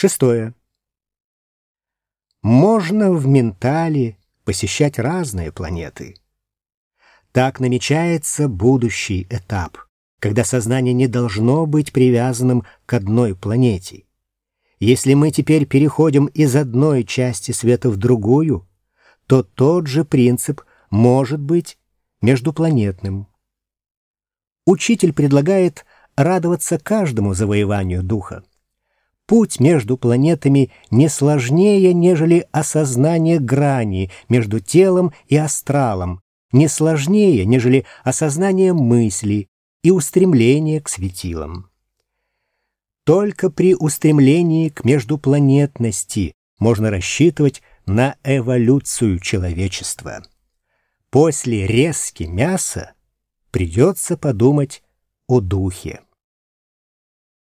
Шестое. Можно в ментале посещать разные планеты. Так намечается будущий этап, когда сознание не должно быть привязанным к одной планете. Если мы теперь переходим из одной части света в другую, то тот же принцип может быть междупланетным. Учитель предлагает радоваться каждому завоеванию духа. Путь между планетами не сложнее, нежели осознание грани между телом и астралом, не сложнее, нежели осознание мысли и устремление к светилам. Только при устремлении к междупланетности можно рассчитывать на эволюцию человечества. После резки мяса придется подумать о духе.